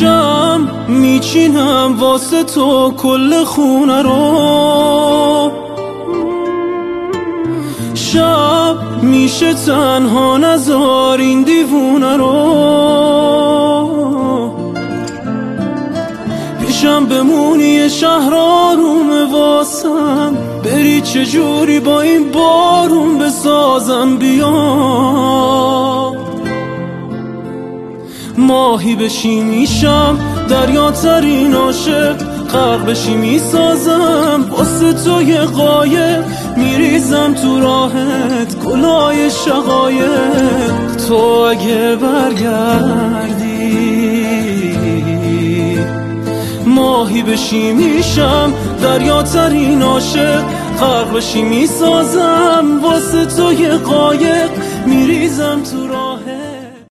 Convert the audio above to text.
شم میچینم واسه تو کل خونه رو، شب میشه تنها نذار این دیوونه رو، پیشم بمونی شهر آرومه واسم، بری چجوری با این بارون بسازم بیا، ماهی بشی میشم دریا ترین عاشق، غرق بشی میسازم واسه تو یه قایق، میریزم تو راهت گلای شقایق، تو اگه برگردی ماهی بشی میشم دریا ترین عاشق، غرق بشی میسازم واسه تو یه قایق، میریزم تو راهت.